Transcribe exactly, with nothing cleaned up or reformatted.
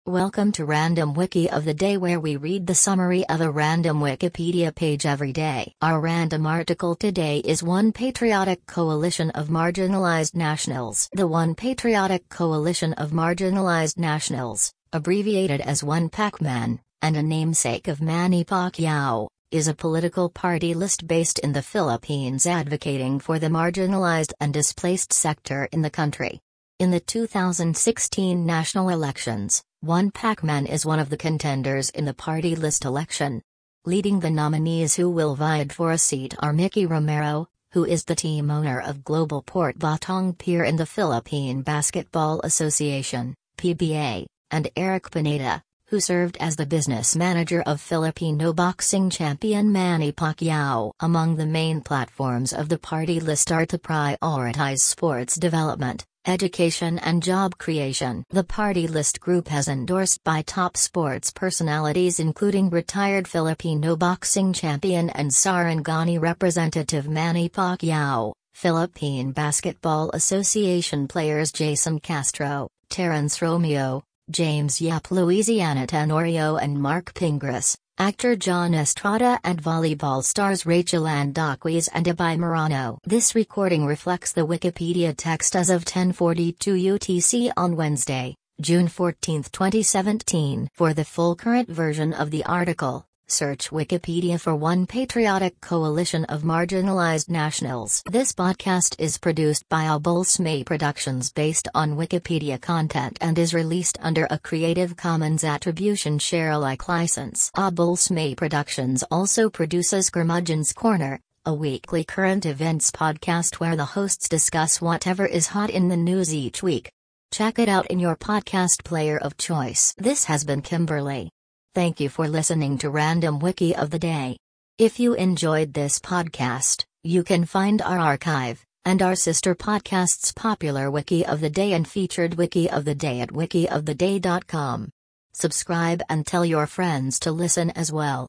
Welcome to Random Wiki of the Day, where we read the summary of a random Wikipedia page every day. Our random article today is One Patriotic Coalition of Marginalized Nationals. The One Patriotic Coalition of Marginalized Nationals, abbreviated as One Pacman, and a namesake of Manny Pacquiao, is a political party list based in the Philippines advocating for the marginalized and displaced sector in the country. In the two thousand sixteen national elections, One Pacman is one of the contenders in the party list election. Leading the nominees who will vie for a seat are Mickey Romero, who is the team owner of Global Port Batong Pier in the Philippine Basketball Association, P B A, and Eric Pineda, who served as the business manager of Filipino boxing champion Manny Pacquiao. Among the main platforms of the party list are to prioritize sports development, education and job creation. The party list group has endorsed by top sports personalities including retired Filipino boxing champion and Sarangani representative Manny Pacquiao, Philippine Basketball Association players Jason Castro, Terence Romeo, James Yap, Louisiana Tenorio and Mark Pingras, actor John Estrada and volleyball stars Rachel Andaquiz and Abay Morano. This recording reflects the Wikipedia text as of ten forty-two U T C on Wednesday, June fourteenth, twenty seventeen. For the full current version of the article, search Wikipedia for One Patriotic Coalition of Marginalized Nationals. This podcast is produced by Abulsme Productions based on Wikipedia content and is released under a Creative Commons Attribution Share Alike license. Abulsme Productions also produces Curmudgeon's Corner, a weekly current events podcast where the hosts discuss whatever is hot in the news each week. Check it out in your podcast player of choice. This has been Kimberly. Thank you for listening to Random Wiki of the Day. If you enjoyed this podcast, you can find our archive, and our sister podcasts Popular Wiki of the Day and Featured Wiki of the Day at wiki of the day dot com. Subscribe and tell your friends to listen as well.